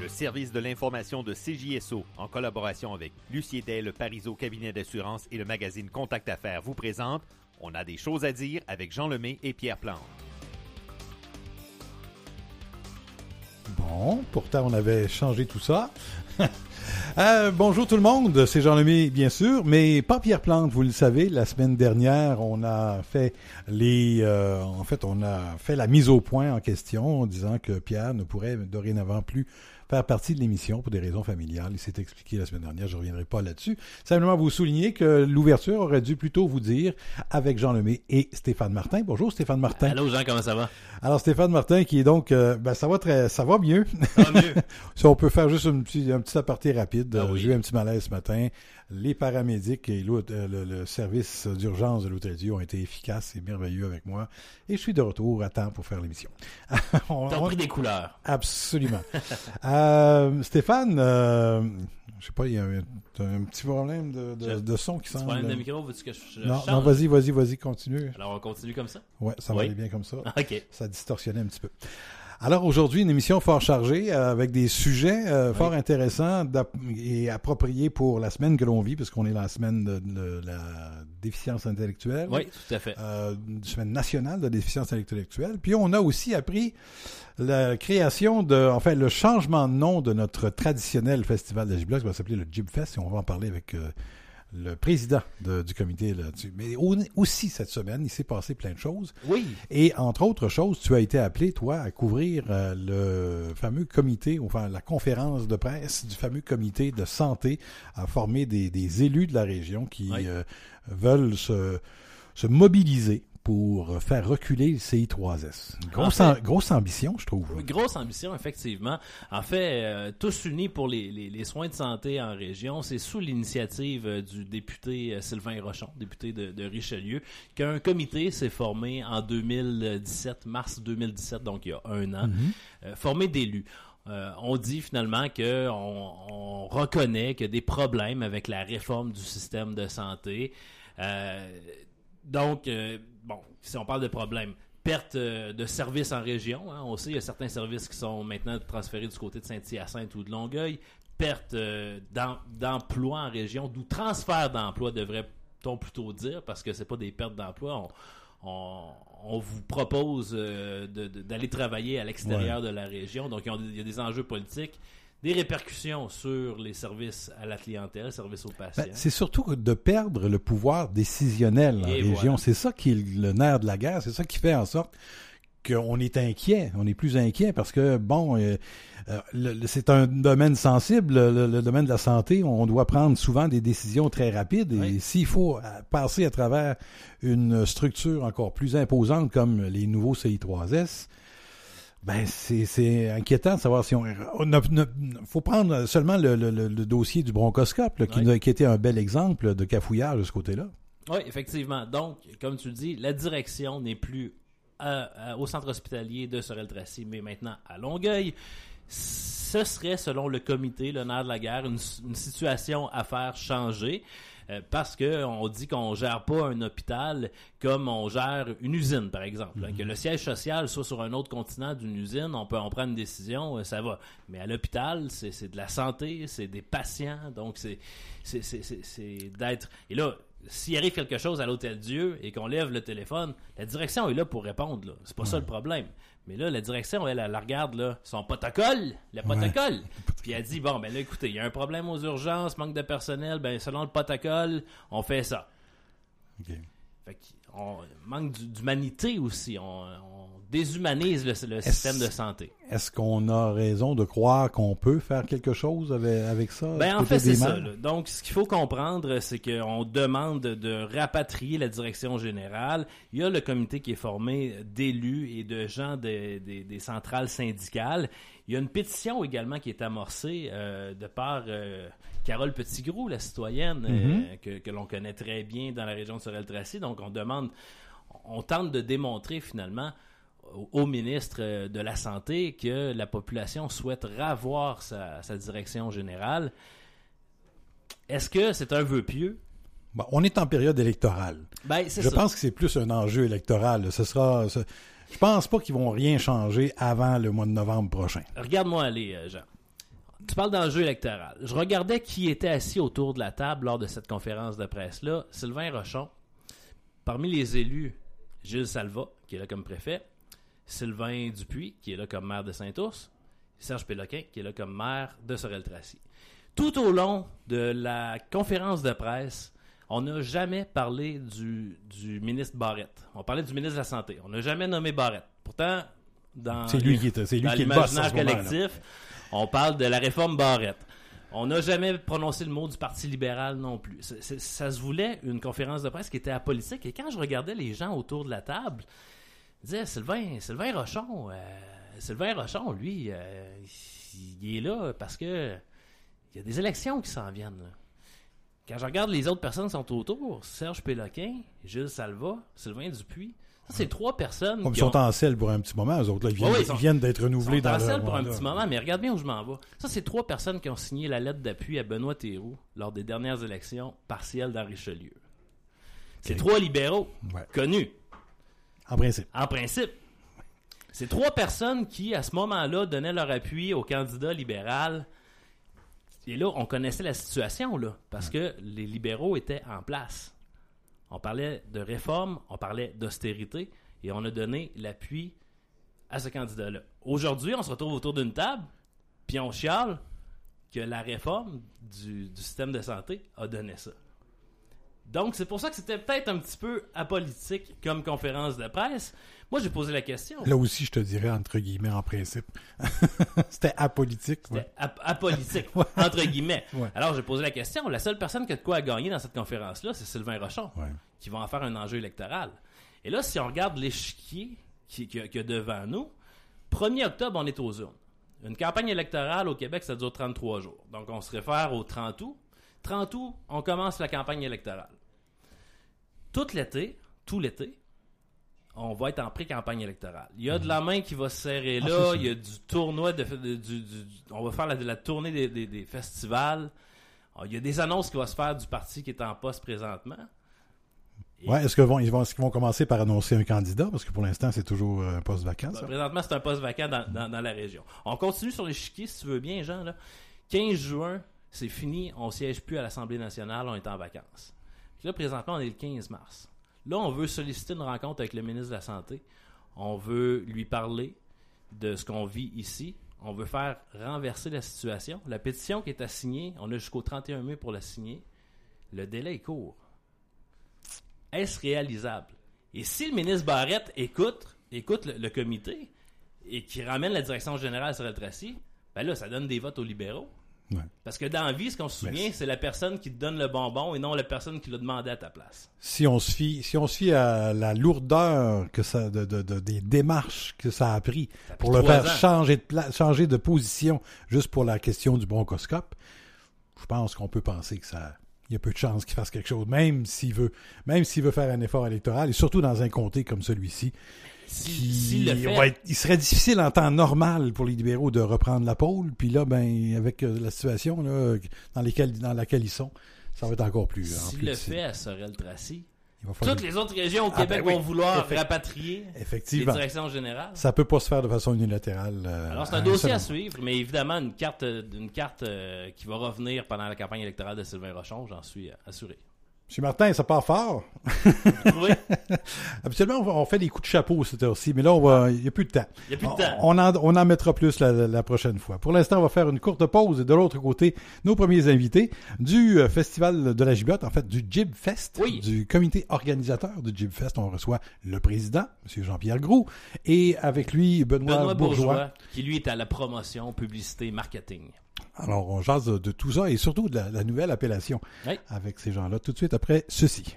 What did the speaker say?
service de l'information de CJSO, en collaboration avec Lucier Day, le Parizeau cabinet d'assurance et le magazine Contact Affaires, vous présente On a des choses à dire avec Jean Lemay et Pierre Plante. Bon, pourtant on avait changé tout ça. Bonjour tout le monde, c'est Jean Lemay bien sûr, mais pas Pierre Plante, vous le savez. La semaine dernière, on a fait on a fait la mise au point en question en disant que Pierre ne pourrait dorénavant plus faire partie de l'émission pour des raisons familiales. Il s'est expliqué la semaine dernière, je ne reviendrai pas là-dessus. Simplement vous souligner que l'ouverture aurait dû plutôt vous dire avec Jean Lemay et Stéphane Martin. Bonjour Stéphane Martin. Allô Jean, comment ça va? Alors Stéphane Martin qui est donc, ça va mieux. Ça va mieux. Si on peut faire juste un petit aparté rapide. Oui. J'ai eu un petit malaise ce matin. Les paramédics et le service d'urgence de l'Hôtel-Dieu ont été efficaces et merveilleux avec moi. Et je suis de retour à temps pour faire l'émission. T'as pris des couleurs. Absolument. Stéphane, je sais pas, il y a un petit problème de son qui semble... Problème de micro, veux-tu que je Non, change? vas-y, continue. Alors on continue comme ça? Ouais, ça va aller bien comme ça. OK. Ça distorsionnait un petit peu. Alors aujourd'hui, une émission fort chargée avec des sujets fort intéressants et appropriés pour la semaine que l'on vit, puisqu'on est dans la semaine de la déficience intellectuelle. Oui, tout à fait. Semaine nationale de déficience intellectuelle. Puis on a aussi appris la création le changement de nom de notre traditionnel festival de J-Block, qui va s'appeler le Jib-Fest, et on va en parler avec le président du comité là-dessus. Mais aussi cette semaine, il s'est passé plein de choses. Oui. Et entre autres choses, tu as été appelé, toi, à couvrir le fameux comité, enfin la conférence de presse du fameux comité de santé, à former des élus de la région qui veulent se mobiliser pour faire reculer le CI3S. Grosse ambition, je trouve. Grosse ambition, effectivement. En fait, tous unis pour les soins de santé en région, c'est sous l'initiative du député Sylvain Rochon, député de Richelieu, qu'un comité s'est formé en 2017, mars 2017, donc il y a un an, formé d'élus. On dit finalement qu'on reconnaît qu'il y a des problèmes avec la réforme du système de santé. Donc, si on parle de problèmes, perte de services en région, on sait, il y a certains services qui sont maintenant transférés du côté de Saint-Hyacinthe ou de Longueuil, perte d'emploi en région, d'où transfert d'emploi devrait-on plutôt dire, parce que c'est pas des pertes d'emploi, on vous propose d'aller travailler à l'extérieur de la région, donc il y a des enjeux politiques, des répercussions sur les services à la clientèle, services aux patients. C'est surtout de perdre le pouvoir décisionnel en région. Voilà. C'est ça qui est le nerf de la guerre. C'est ça qui fait en sorte qu'on est inquiet. On est plus inquiet parce que, c'est un domaine sensible, le domaine de la santé. On doit prendre souvent des décisions très rapides. Et s'il faut passer à travers une structure encore plus imposante comme les nouveaux CI3S, c'est inquiétant de savoir si faut prendre seulement le dossier du bronchoscope, qui était un bel exemple de cafouillage de ce côté-là. Oui, effectivement. Donc, comme tu le dis, la direction n'est plus au centre hospitalier de Sorel-Tracy, mais maintenant à Longueuil. Ce serait, selon le comité, le nerf de la guerre, une situation à faire changer. Parce que on dit qu'on gère pas un hôpital comme on gère une usine, par exemple. Que le siège social soit sur un autre continent d'une usine, on prend une décision, ça va. Mais à l'hôpital, c'est de la santé, c'est des patients, donc c'est d'être... Et là, s'il arrive quelque chose à l'Hôtel-Dieu et qu'on lève le téléphone, la direction est là pour répondre, là. C'est pas ça le problème. Mais là, la direction, elle regarde là, son protocole, puis elle dit, là, écoutez, il y a un problème aux urgences, manque de personnel, selon le protocole, on fait ça. OK. Fait qu'on manque d'humanité aussi, on déshumanise le système de santé. Est-ce qu'on a raison de croire qu'on peut faire quelque chose avec ça? En fait, c'est ça. Là. Donc, ce qu'il faut comprendre, c'est qu'on demande de rapatrier la direction générale. Il y a le comité qui est formé d'élus et de gens des centrales syndicales. Il y a une pétition également qui est amorcée de par Carole Petitgrou, la citoyenne, que l'on connaît très bien dans la région de Sorel-Tracy. Donc, on tente de démontrer finalement au ministre de la Santé que la population souhaite revoir sa direction générale. Est-ce que c'est un vœu pieux? On est en période électorale. Je pense que c'est plus un enjeu électoral. Je pense pas qu'ils vont rien changer avant le mois de novembre prochain. Regarde-moi aller, Jean. Tu parles d'enjeu électoral. Je regardais qui était assis autour de la table lors de cette conférence de presse-là. Sylvain Rochon. Parmi les élus, Gilles Salva, qui est là comme préfet. Sylvain Dupuis, qui est là comme maire de Saint-Ours. Serge Péloquin, qui est là comme maire de Sorel-Tracy. Tout au long de la conférence de presse, on n'a jamais parlé du ministre Barrette. On parlait du ministre de la Santé. On n'a jamais nommé Barrette. Pourtant, dans l'imaginaire collectif, on parle de la réforme Barrette. On n'a jamais prononcé le mot du Parti libéral non plus. Ça se voulait une conférence de presse qui était apolitique. Et quand je regardais les gens autour de la table, je disais, Sylvain Rochon, lui, il est là parce que il y a des élections qui s'en viennent. Là. Quand je regarde les autres personnes qui sont autour, Serge Péloquin, Gilles Salva, Sylvain Dupuis, ça, c'est 3 personnes qui sont en selle pour un petit moment, eux autres. Là, ils viennent d'être renouvelés dans leur... Ils sont en selle pour un petit moment, mais regarde bien où je m'en vais. Ça, c'est 3 personnes qui ont signé la lettre d'appui à Benoît Théroux lors des dernières élections partielles dans Richelieu. C'est 3 libéraux connus. En principe. C'est 3 personnes qui, à ce moment-là, donnaient leur appui au candidat libéral. Et là, on connaissait la situation, là, parce que les libéraux étaient en place. On parlait de réforme, on parlait d'austérité, et on a donné l'appui à ce candidat-là. Aujourd'hui, on se retrouve autour d'une table, puis on chiale que la réforme du système de santé a donné ça. Donc, c'est pour ça que c'était peut-être un petit peu apolitique comme conférence de presse. Moi, j'ai posé la question. Là aussi, je te dirais, entre guillemets, en principe. C'était apolitique. C'était apolitique, entre guillemets. Ouais. Alors, j'ai posé la question. La seule personne qui a de quoi à gagner dans cette conférence-là, c'est Sylvain Rochon, qui va en faire un enjeu électoral. Et là, si on regarde l'échiquier qu'il y a devant nous, 1er octobre, on est aux urnes. Une campagne électorale au Québec, ça dure 33 jours. Donc, on se réfère au 30 août. 30 août, on commence la campagne électorale. Tout l'été, on va être en pré-campagne électorale. Il y a de la main qui va se serrer là, il y a du tournoi, on va faire la tournée des festivals. Il y a des annonces qui vont se faire du parti qui est en poste présentement. Est-ce qu'ils vont commencer par annoncer un candidat? Parce que pour l'instant, c'est toujours un poste vacant. Ça. Présentement, c'est un poste vacant dans la région. On continue sur l'échiquier, si tu veux bien, Jean. Là. 15 juin, c'est fini, on ne siège plus à l'Assemblée nationale, on est en vacances. Puis là, présentement, on est le 15 mars. Là, on veut solliciter une rencontre avec le ministre de la Santé. On veut lui parler de ce qu'on vit ici. On veut faire renverser la situation. La pétition qui est à signer, on a jusqu'au 31 mai pour la signer. Le délai est court. Est-ce réalisable? Et si le ministre Barrette écoute le comité et qui ramène la direction générale sur Sorel-Tracy, ben là, ça donne des votes aux libéraux. Ouais. Parce que dans la vie, ce qu'on se souvient, c'est la personne qui te donne le bonbon et non la personne qui l'a demandé à ta place. Si on se fie à la lourdeur que ça des démarches que ça a pris pour le faire changer de position juste pour la question du bronchoscope, je pense qu'on peut penser que il y a peu de chances qu'il fasse quelque chose, même s'il veut faire un effort électoral, et surtout dans un comté comme celui-ci. Il serait difficile en temps normal pour les libéraux de reprendre la pôle, puis là, avec la situation là, dans laquelle ils sont, ça va être encore plus. S'il le fait à Sorel-Tracy, toutes les autres régions au Québec vont vouloir rapatrier les directions générales. Ça peut pas se faire de façon unilatérale. Alors, c'est un dossier à suivre, mais évidemment, une carte qui va revenir pendant la campagne électorale de Sylvain Rochon, j'en suis assuré. M. Martin, ça part fort. Oui. Habituellement, on fait des coups de chapeau cette heure-ci, mais là, il n'y a plus de temps. Il n'y a plus de temps. On en mettra plus la prochaine fois. Pour l'instant, on va faire une courte pause. Et de l'autre côté, nos premiers invités du Festival de la Giblotte, en fait, du Jib Fest, du comité organisateur du Jib Fest. On reçoit le président, M. Jean-Pierre Groux, et avec lui, Benoît Bourgeois, qui, lui, est à la promotion, publicité, marketing. Alors, on jase de tout ça et surtout de la nouvelle appellation avec ces gens-là tout de suite après ceci.